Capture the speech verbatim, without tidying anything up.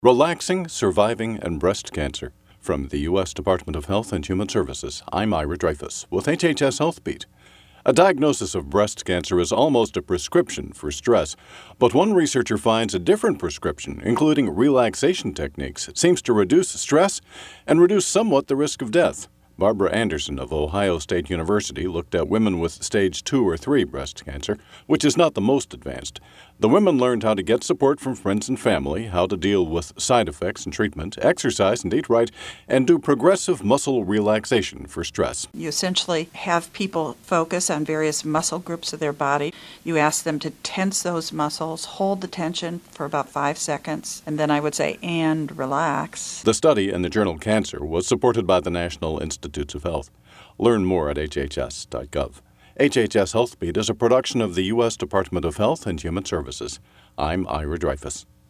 Relaxing, Surviving, and Breast Cancer. From the U S Department of Health and Human Services, I'm Ira Dreyfus with H H S Health Beat. A diagnosis of breast cancer is almost a prescription for stress, but one researcher finds a different prescription, including relaxation techniques, seems to reduce stress and reduce somewhat the risk of death. Barbara Anderson of Ohio State University looked at women with stage two or three breast cancer, which is not the most advanced. The women learned how to get support from friends and family, how to deal with side effects and treatment, exercise and eat right, and do progressive muscle relaxation for stress. You essentially have people focus on various muscle groups of their body. You ask them to tense those muscles, hold the tension for about five seconds, and then I would say, and relax. The study in the journal Cancer was supported by the National Institutes of Health. Learn more at H H S dot gov. H H S Health Beat is a production of the U S Department of Health and Human Services. I'm Ira Dreyfus.